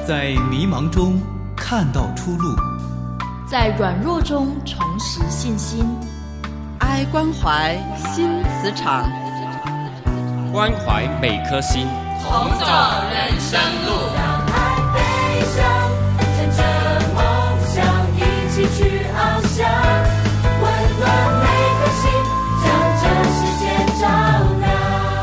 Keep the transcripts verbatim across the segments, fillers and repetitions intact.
在迷茫中看到出路， 在软弱中重拾信心。 爱关怀新磁场， 关怀每颗心， 同走人生路。 让爱飞翔，乘着梦想一起去翱翔，温暖每颗心，将这世界照亮。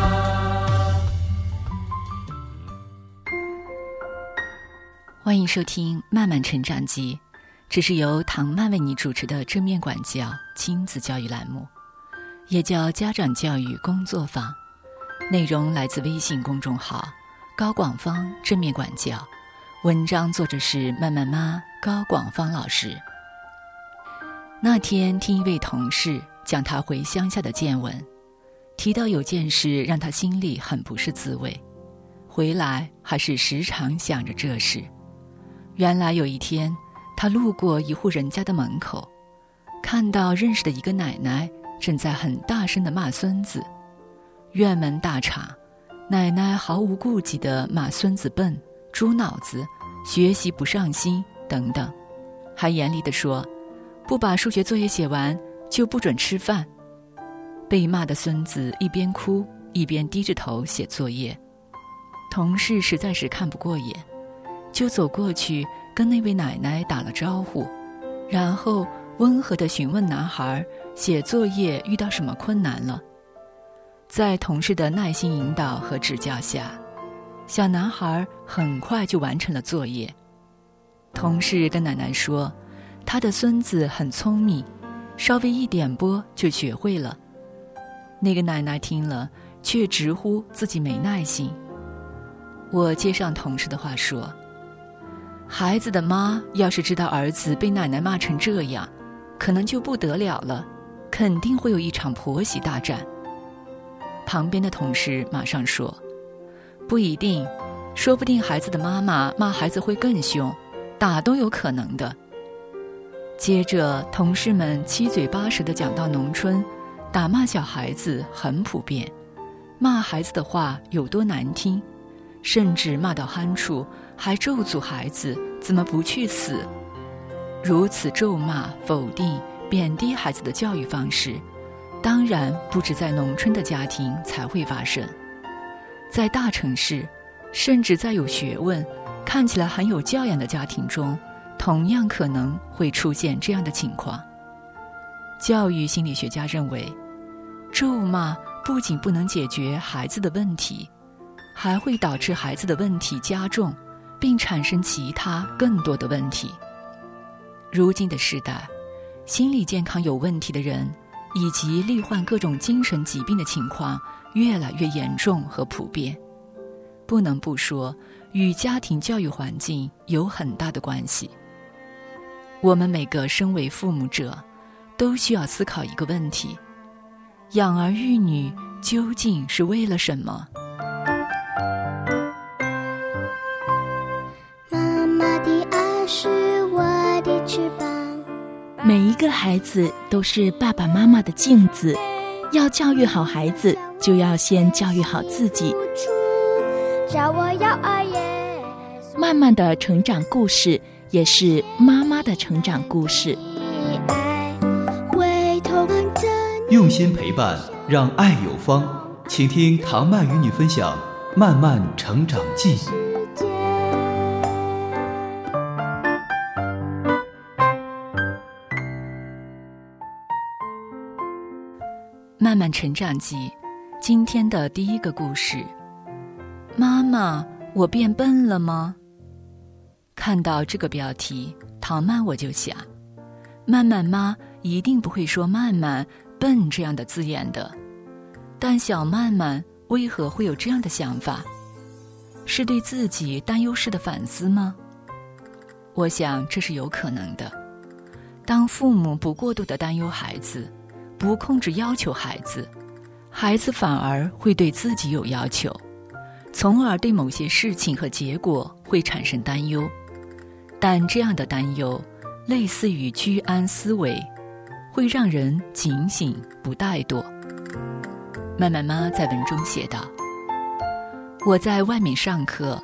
欢迎收听《慢慢成长记》，这是由唐曼为你主持的正面管教亲子教育栏目，也叫家长教育工作坊。内容来自微信公众号高广芳正面管教，文章作者是慢慢妈高广芳老师。那天听一位同事讲他回乡下的见闻，提到有件事让他心里很不是滋味，回来还是时常想着这事。原来有一天他路过一户人家的门口，看到认识的一个奶奶正在很大声地骂孙子。院门大敞，奶奶毫无顾忌地骂孙子笨、猪脑子、学习不上心等等，还严厉地说不把数学作业写完就不准吃饭。被骂的孙子一边哭一边低着头写作业。同事实在是看不过眼，就走过去跟那位奶奶打了招呼，然后温和地询问男孩写作业遇到什么困难了。在同事的耐心引导和指教下，小男孩很快就完成了作业。同事跟奶奶说，他的孙子很聪明，稍微一点拨就学会了。那个奶奶听了，却直呼自己没耐心。我接上同事的话说，孩子的妈要是知道儿子被奶奶骂成这样，可能就不得了了，肯定会有一场婆媳大战。旁边的同事马上说，不一定，说不定孩子的妈妈骂孩子会更凶，打都有可能的。接着同事们七嘴八舌地讲到农村打骂小孩子很普遍，骂孩子的话有多难听，甚至骂到酣处还咒诅孩子怎么不去死。如此咒骂、否定、贬低孩子的教育方式，当然不止在农村的家庭才会发生，在大城市，甚至在有学问、看起来很有教养的家庭中，同样可能会出现这样的情况。教育心理学家认为，咒骂不仅不能解决孩子的问题，还会导致孩子的问题加重，并产生其他更多的问题。如今的时代，心理健康有问题的人以及罹患各种精神疾病的情况越来越严重和普遍，不能不说与家庭教育环境有很大的关系。我们每个身为父母者都需要思考一个问题，养儿育女究竟是为了什么？ 妈妈的爱是我的翅膀， 每一个孩子都是爸爸妈妈的镜子，要教育好孩子，就要先教育好自己。慢慢的成长故事，也是妈妈的成长故事。 用心陪伴，让爱有方。请听唐曼与你分享《慢慢成长记》。 慢慢成长记，今天的第一个故事。妈妈，我变笨了吗？看到这个标题，唐曼我就想，曼曼妈一定不会说曼曼笨这样的字眼的，但小曼曼为何会有这样的想法？是对自己担忧式的反思吗？我想这是有可能的。当父母不过度地担忧孩子，不控制要求孩子，孩子反而会对自己有要求，从而对某些事情和结果会产生担忧。但这样的担忧类似于居安思危，会让人警醒不怠惰。曼曼妈在文中写道，我在外面上课，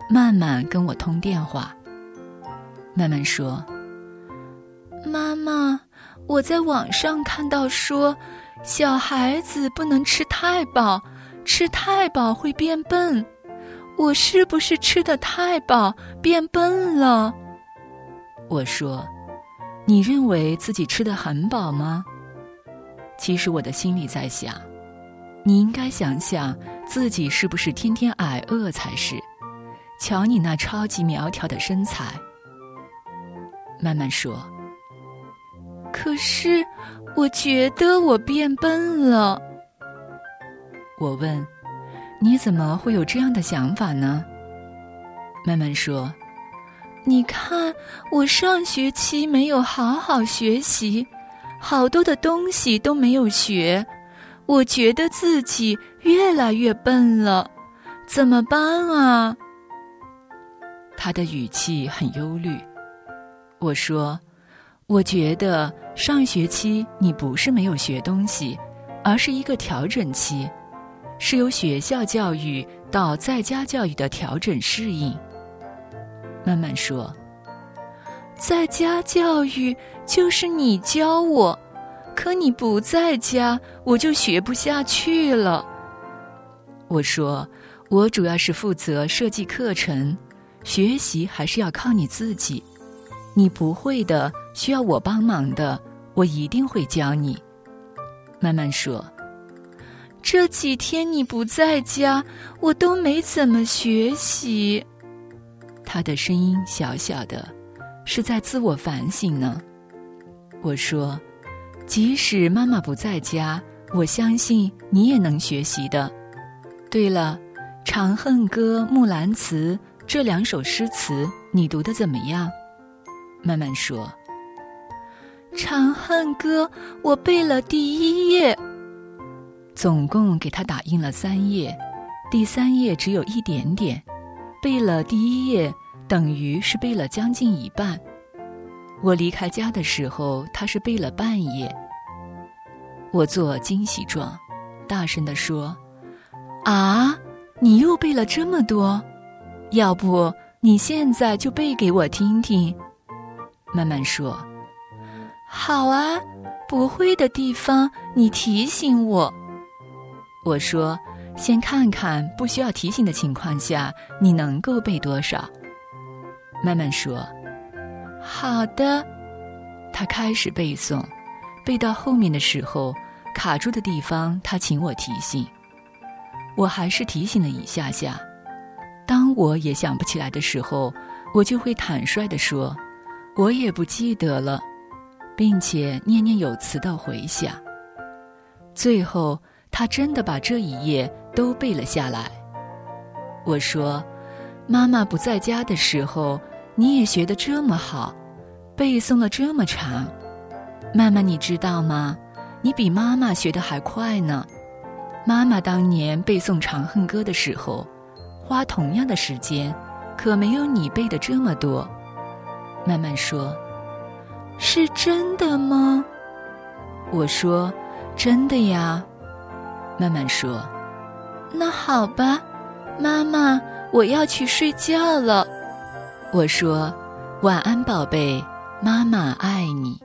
曼曼跟我通电话。曼曼说：妈妈，我在网上看到说，小孩子不能吃太饱，吃太饱会变笨。我是不是吃得太饱变笨了？我说：你认为自己吃得很饱吗？其实我的心里在想，你应该想想自己是不是天天挨饿才是。瞧你那超级苗条的身材。曼曼说：可是我觉得我变笨了。我问：你怎么会有这样的想法呢？曼曼说：你看，我上学期没有好好学习，好多的东西都没有学，我觉得自己越来越笨了，怎么办啊？他的语气很忧虑。我说：我觉得上学期你不是没有学东西，而是一个调整期，是由学校教育到在家教育的调整适应。曼曼说：在家教育就是你教我，可你不在家，我就学不下去了。我说：我主要是负责设计课程，学习还是要靠你自己，你不会的，需要我帮忙的，我一定会教你。曼曼说：这几天你不在家，我都没怎么学习。他的声音小小的，是在自我反省呢。我说：即使妈妈不在家，我相信你也能学习的。对了，《长恨歌》《木兰辞》这两首诗词你读得怎么样？曼曼说：长恨歌我背了第一页。总共给他打印了三页，第三页只有一点点，背了第一页等于是背了将近一半。我离开家的时候，他是背了半页。我做惊喜状，大声地说：啊，你又背了这么多？要不你现在就背给我听听。曼曼说：好啊，不会的地方你提醒我。我说：先看看不需要提醒的情况下你能够背多少。曼曼说：好的。他开始背诵，背到后面的时候，卡住的地方他请我提醒，我还是提醒了一下下。当我也想不起来的时候，我就会坦率地说我也不记得了，并且念念有词地回想。最后他真的把这一页都背了下来。我说：妈妈不在家的时候，你也学得这么好，背诵了这么长。曼曼你知道吗？你比妈妈学得还快呢。妈妈当年背诵《长恨歌》的时候，花同样的时间，可没有你背的这么多。曼曼说：是真的吗？我说：真的呀。曼曼说：那好吧，妈妈，我要去睡觉了。我说：晚安宝贝，妈妈爱你。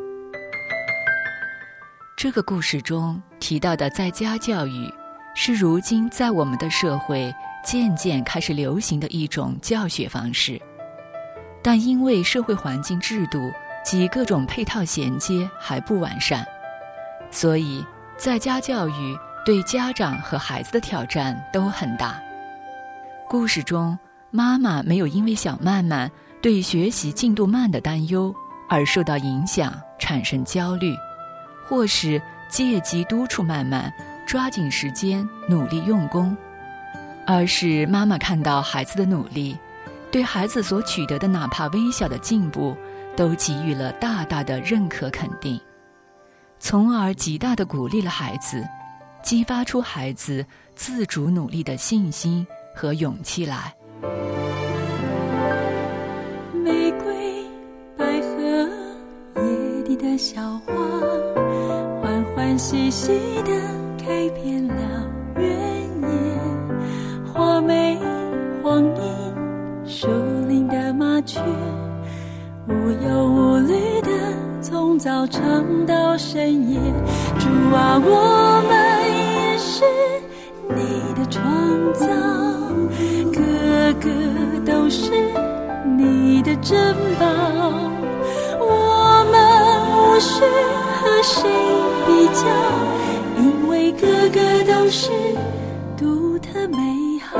这个故事中提到的在家教育，是如今在我们的社会渐渐开始流行的一种教学方式，但因为社会环境制度及各种配套衔接还不完善，所以在家教育对家长和孩子的挑战都很大。故事中，妈妈没有因为小曼曼对学习进度慢的担忧而受到影响，产生焦虑，或是借机督促曼曼抓紧时间努力用功，而是妈妈看到孩子的努力，对孩子所取得的哪怕微小的进步都给予了大大的认可肯定，从而极大地鼓励了孩子，激发出孩子自主努力的信心和勇气来。 玫瑰百合野地的小花，欢欢喜喜地开遍了原野，花美黄莺早唱到深夜。主啊，我们也是你的创造，个个都是你的珍宝，我们无需和谁比较，因为个个都是独特美好。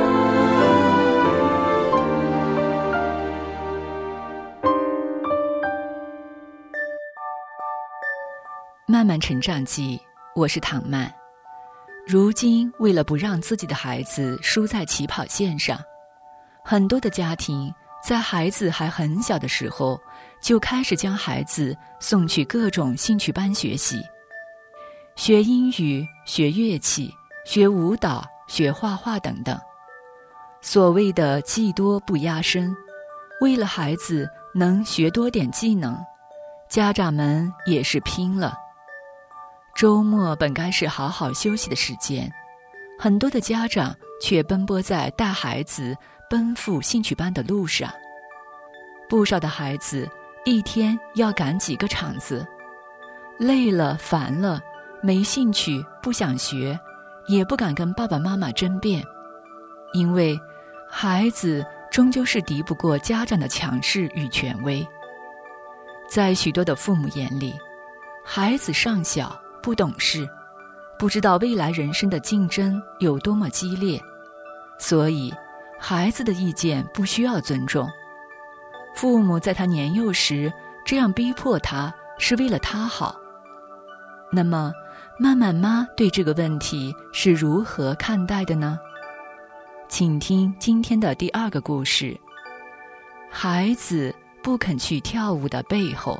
慢慢成长记，我是唐曼。如今为了不让自己的孩子输在起跑线上，很多的家庭在孩子还很小的时候就开始将孩子送去各种兴趣班学习，学英语、学乐器、学舞蹈、学画画等等。所谓的技多不压身，为了孩子能学多点技能，家长们也是拼了。周末本该是好好休息的时间，很多的家长却奔波在带孩子奔赴兴趣班的路上。不少的孩子一天要赶几个场子，累了烦了，没兴趣不想学，也不敢跟爸爸妈妈争辩，因为孩子终究是敌不过家长的强势与权威。在许多的父母眼里，孩子尚小不懂事，不知道未来人生的竞争有多么激烈，所以孩子的意见不需要尊重。父母在他年幼时这样逼迫他，是为了他好。那么慢慢妈对这个问题是如何看待的呢？请听今天的第二个故事，孩子不肯去跳舞的背后。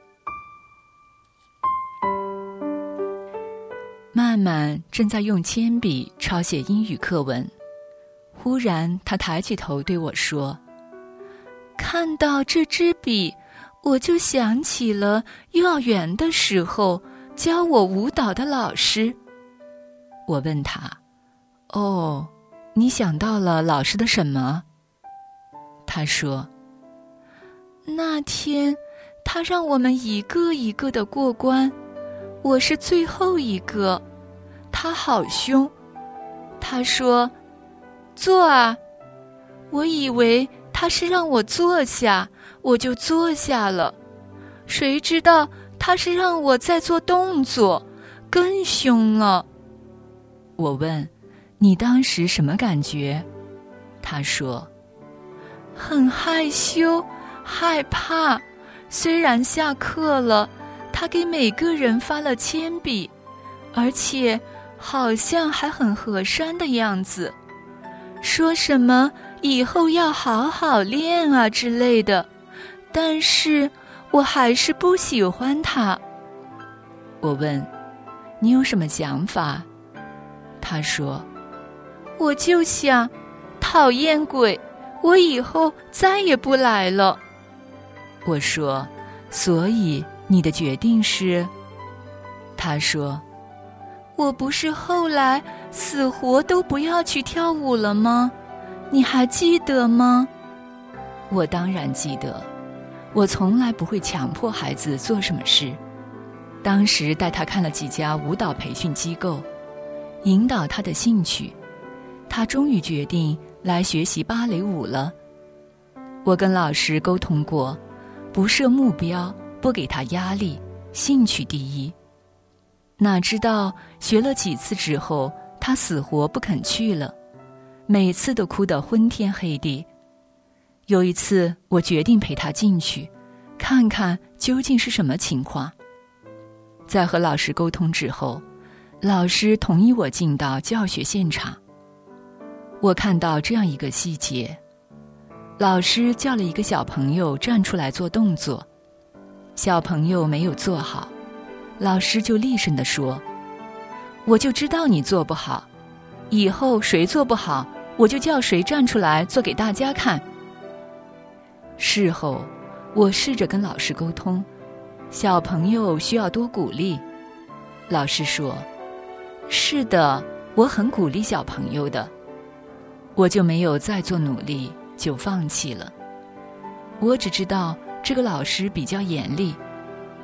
曼曼正在用铅笔抄写英语课文，忽然她抬起头对我说，看到这支笔，我就想起了幼儿园的时候教我舞蹈的老师。我问她，哦，你想到了老师的什么？她说，那天他让我们一个一个的过关，我是最后一个，他好凶。他说，坐啊。我以为他是让我坐下，我就坐下了。谁知道他是让我再做动作，更凶了。我问，你当时什么感觉？他说，很害羞，害怕。虽然下课了，他给每个人发了铅笔，而且好像还很和善的样子，说什么以后要好好练啊之类的，但是我还是不喜欢他。我问，你有什么想法？他说，我就想，讨厌鬼，我以后再也不来了。我说，所以你的决定是？他说，我不是后来死活都不要去跳舞了吗？你还记得吗？我当然记得，我从来不会强迫孩子做什么事。当时带他看了几家舞蹈培训机构，引导他的兴趣，他终于决定来学习芭蕾舞了。我跟老师沟通过，不设目标，不给他压力，兴趣第一。哪知道学了几次之后，他死活不肯去了，每次都哭得昏天黑地。有一次我决定陪他进去，看看究竟是什么情况。在和老师沟通之后，老师同意我进到教学现场。我看到这样一个细节，老师叫了一个小朋友站出来做动作，小朋友没有做好，老师就厉声地说，我就知道你做不好，以后谁做不好，我就叫谁站出来做给大家看。事后我试着跟老师沟通，小朋友需要多鼓励。老师说，是的，我很鼓励小朋友的。我就没有再做努力，就放弃了。我只知道这个老师比较严厉，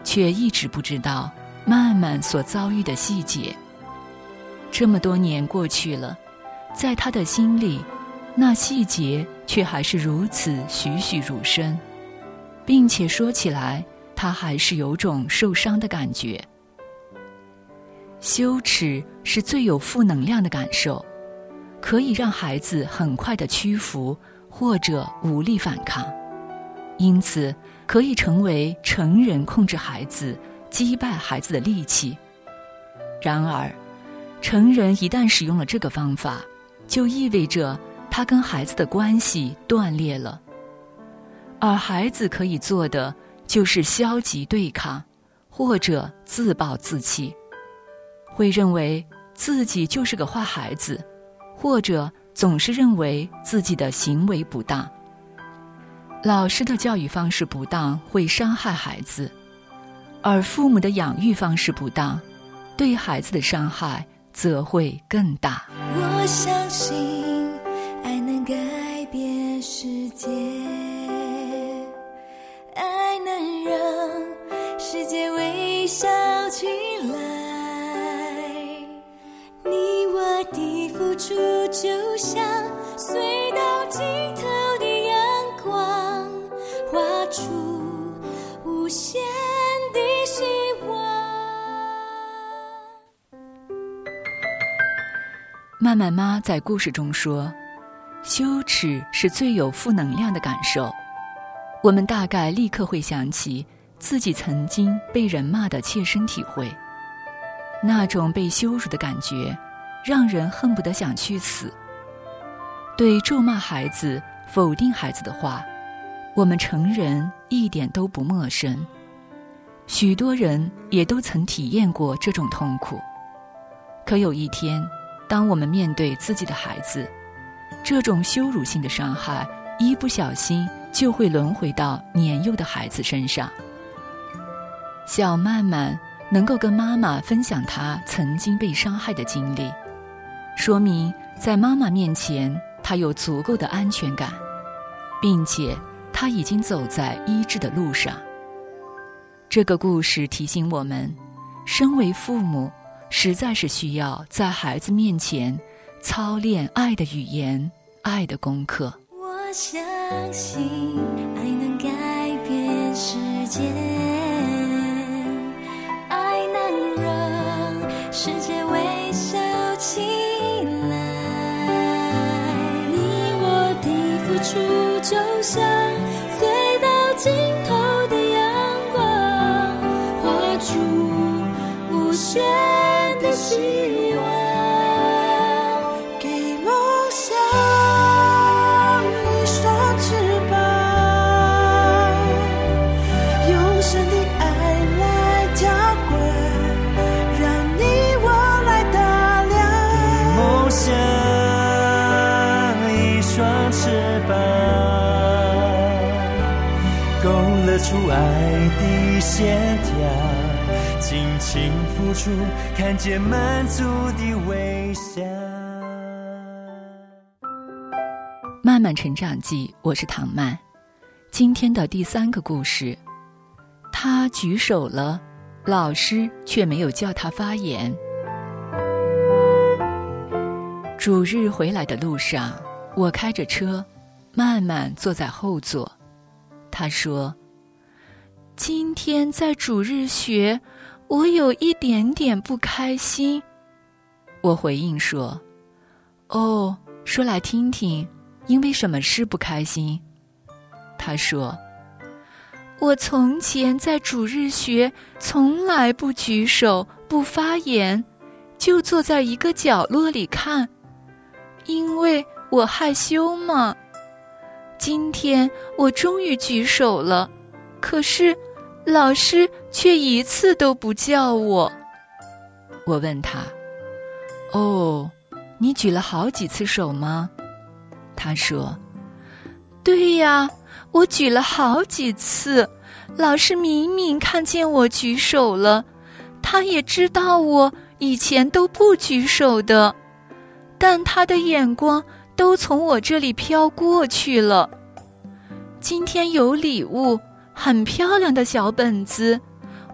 却一直不知道曼曼所遭遇的细节。这么多年过去了，在他的心里，那细节却还是如此栩栩如生，并且说起来，他还是有种受伤的感觉。羞耻是最有负能量的感受，可以让孩子很快地屈服或者无力反抗，因此可以成为成人控制孩子、击败孩子的利器。然而，成人一旦使用了这个方法，就意味着他跟孩子的关系断裂了，而孩子可以做的就是消极对抗，或者自暴自弃，会认为自己就是个坏孩子，或者总是认为自己的行为不当。老师的教育方式不当会伤害孩子，而父母的养育方式不当，对孩子的伤害则会更大。 我相信爱能改变世界，爱能让世界微笑起来，你我的付出就像隧道尽头的阳光，画出无限的希望。 曼曼妈在故事中说，羞耻是最有负能量的感受。我们大概立刻会想起自己曾经被人骂的切身体会，那种被羞辱的感觉让人恨不得想去死。对咒骂孩子、否定孩子的话，我们成人一点都不陌生，许多人也都曾体验过这种痛苦。可有一天，当我们面对自己的孩子，这种羞辱性的伤害一不小心就会轮回到年幼的孩子身上。小曼曼能够跟妈妈分享她曾经被伤害的经历，说明在妈妈面前她有足够的安全感，并且她已经走在医治的路上。这个故事提醒我们，身为父母实在是需要在孩子面前操练爱的语言、爱的功课。 我相信爱能改变世界，爱能让世界微笑起来，你我的付出就像隧道尽头的阳光，画出无限的希望，给梦想一双翅膀，用神的爱来浇灌，让你我来打量。 梦想一双翅膀，勾勒出爱的线条，尽情付出，看见满足的微笑。 慢慢成长记，我是唐曼。今天的第三个故事，他举手了，老师却没有叫他发言。主日回来的路上，我开着车，慢慢坐在后座。他说，今天在主日学，我有一点点不开心。我回应说，哦，说来听听，因为什么事不开心？他说，我从前在主日学从来不举手不发言，就坐在一个角落里看，因为我害羞嘛。今天我终于举手了，可是老师却一次都不叫我。我问他，哦，你举了好几次手吗？他说，对呀，我举了好几次，老师明明看见我举手了，他也知道我以前都不举手的，但他的眼光都从我这里飘过去了。今天有礼物，很漂亮的小本子，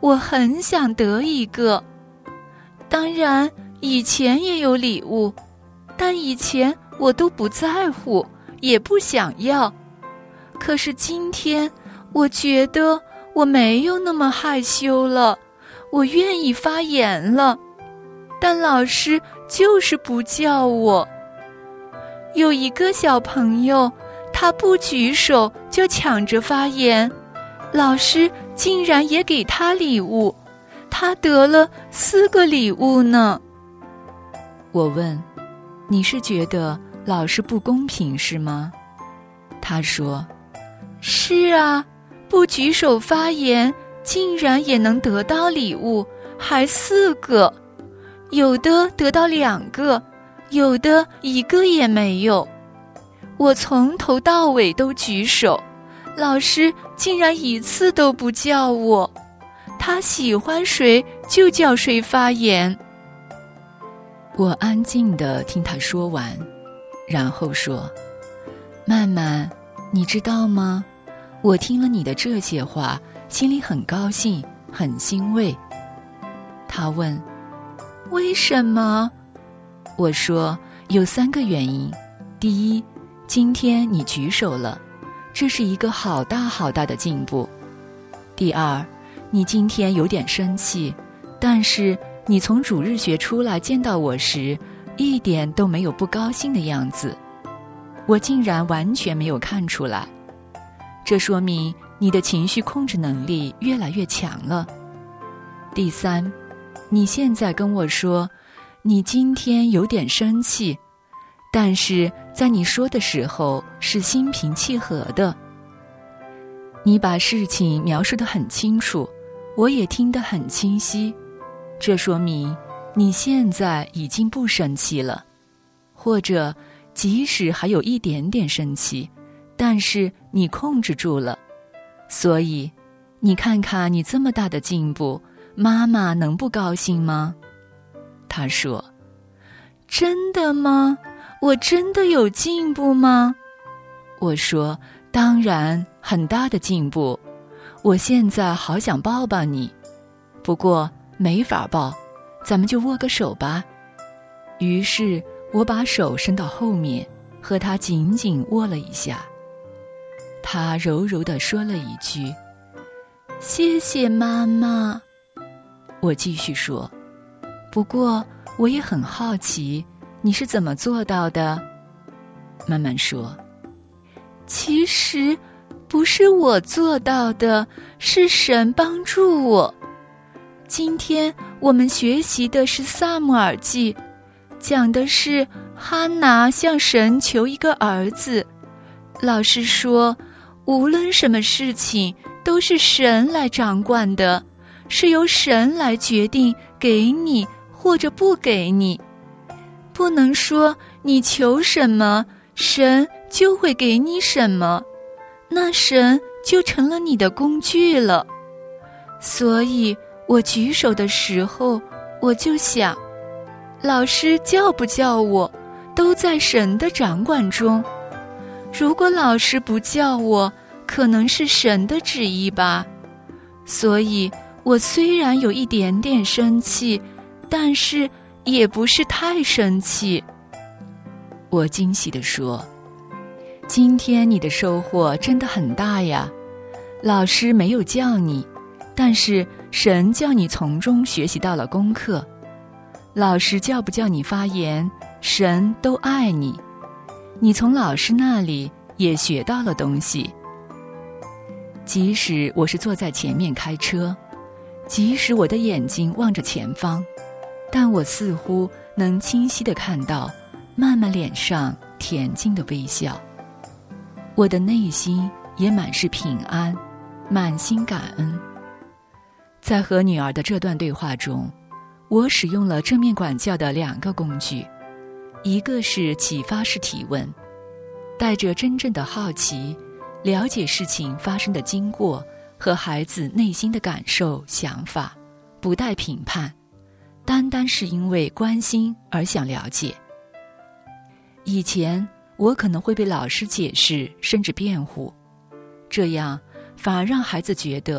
我很想得一个。当然，以前也有礼物，但以前我都不在乎，也不想要。可是今天，我觉得我没有那么害羞了，我愿意发言了，但老师就是不叫我。有一个小朋友，他不举手就抢着发言，老师竟然也给他礼物，他得了四个礼物呢。 我问，你是觉得老师不公平是吗？他说，是啊，不举手发言竟然也能得到礼物，还四个，有的得到两个，有的一个也没有。我从头到尾都举手，老师竟然一次都不叫我，他喜欢谁就叫谁发言。 我安静地听他说完，然后说，曼曼，你知道吗？我听了你的这些话，心里很高兴，很欣慰。他问，为什么？我说，有三个原因。第一，今天你举手了，这是一个好大好大的进步。第二，你今天有点生气，但是你从主日学出来见到我时，一点都没有不高兴的样子，我竟然完全没有看出来。这说明你的情绪控制能力越来越强了。第三，你现在跟我说，你今天有点生气，但是在你说的时候是心平气和的。你把事情描述得很清楚，我也听得很清晰，这说明你现在已经不生气了，或者即使还有一点点生气，但是你控制住了。所以你看看你这么大的进步，妈妈能不高兴吗？他说，真的吗？我真的有进步吗？我说，当然，很大的进步。我现在好想抱抱你，不过没法抱，咱们就握个手吧。于是我把手伸到后面，和他紧紧握了一下。他柔柔地说了一句，谢谢妈妈。我继续说，不过我也很好奇，你是怎么做到的？慢慢说，其实不是我做到的，是神帮助我。今天我们学习的是撒母耳记，讲的是哈拿向神求一个儿子。老师说，无论什么事情都是神来掌管的，是由神来决定给你或者不给你，不能说你求什么，神就会给你什么，那神就成了你的工具了。所以我举手的时候，我就想，老师叫不叫我，都在神的掌管中。如果老师不叫我，可能是神的旨意吧。所以我虽然有一点点生气，但是也不是太生气。我惊喜地说，今天你的收获真的很大呀。老师没有叫你，但是神叫你从中学习到了功课。老师叫不叫你发言，神都爱你。你从老师那里也学到了东西。即使我是坐在前面开车，即使我的眼睛望着前方，但我似乎能清晰地看到曼曼脸上恬静的微笑。我的内心也满是平安，满心感恩。在和女儿的这段对话中，我使用了正面管教的两个工具，一个是启发式提问，带着真正的好奇，了解事情发生的经过和孩子内心的感受、想法，不带评判，单单是因为关心而想了解。以前我可能会被老师解释甚至辩护，这样反而让孩子觉得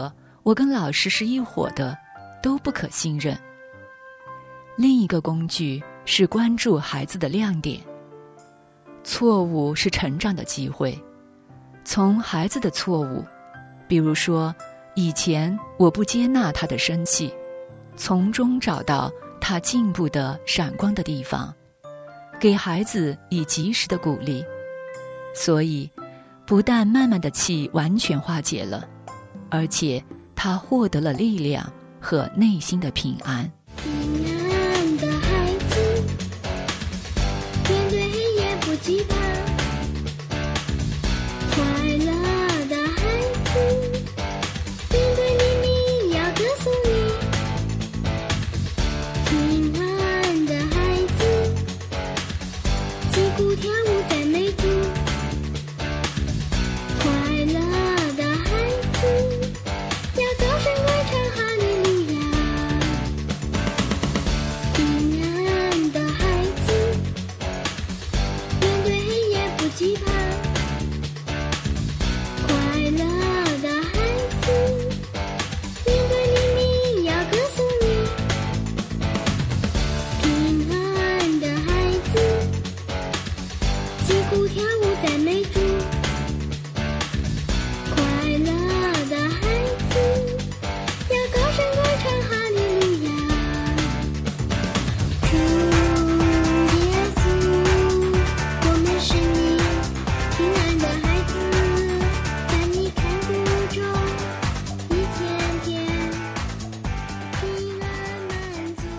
我跟老师是一伙的，都不可信任。另一个工具是关注孩子的亮点。错误是成长的机会，从孩子的错误，比如说以前我不接纳他的生气，从中找到他进步的闪光的地方，给孩子以及时的鼓励。所以不但慢慢的气完全化解了，而且他获得了力量和内心的平安。 平安的孩子，面对黑夜不惧怕，快乐的孩子，面对黎明要歌颂你。平安的孩子，击鼓跳舞赞美主。快乐的孩子，要高声歌唱哈利路亚。平安的孩子，面对黑夜不惧怕。快乐的孩子，面对黎明要歌颂你。平安的孩子，击鼓跳舞赞美主。快乐的孩子，要高声歌唱哈利路亚。主耶稣，我们是你平安的孩子，在你看顾中，一天天平安满足。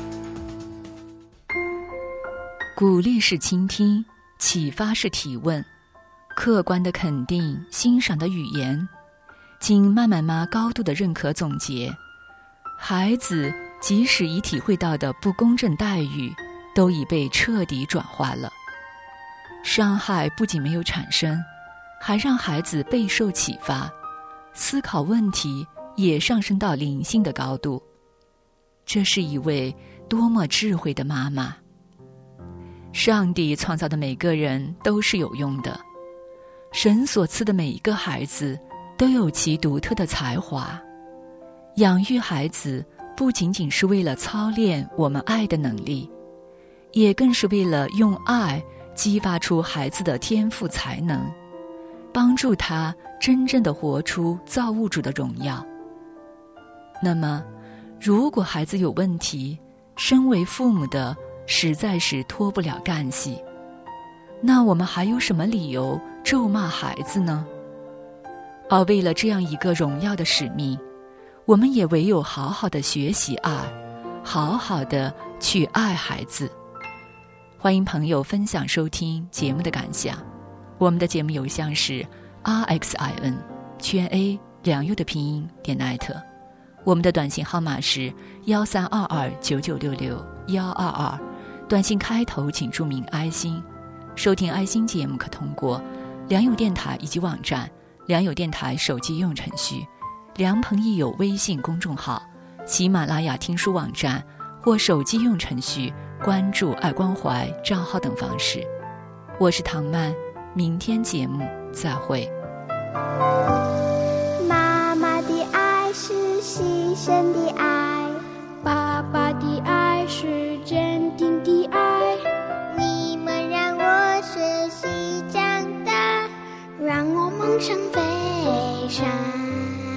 鼓励是倾听，启发是提问，客观的肯定，欣赏的语言。经慢慢妈高度的认可总结，孩子即使已体会到的不公正待遇，都已被彻底转化了。伤害不仅没有产生，还让孩子备受启发，思考问题也上升到灵性的高度。这是一位多么智慧的妈妈！上帝创造的每个人都是有用的，神所赐的每一个孩子都有其独特的才华。养育孩子不仅仅是为了操练我们爱的能力，也更是为了用爱激发出孩子的天赋才能，帮助他真正地活出造物主的荣耀。那么，如果孩子有问题，身为父母的实在是脱不了干系，那我们还有什么理由咒骂孩子呢？而为了这样一个荣耀的使命，我们也唯有好好的学习爱，好好的去爱孩子。欢迎朋友分享收听节目的感想。我们的节目邮箱是 r x i n 圈 a 两右的拼音点 net， 我们的短信号码是幺三二二九九六六幺二二，短信开头请注明爱心。收听爱心节目可通过良友电台以及网站良友电台手机应用程序、良朋益友微信公众号、喜马拉雅听书网站或手机应用程序关注爱关怀账号等方式。我是唐曼，明天节目再会。 妈妈的爱是牺牲的爱，爸爸的爱是坚定的爱。你们让我学习长大，让我梦想飞翔。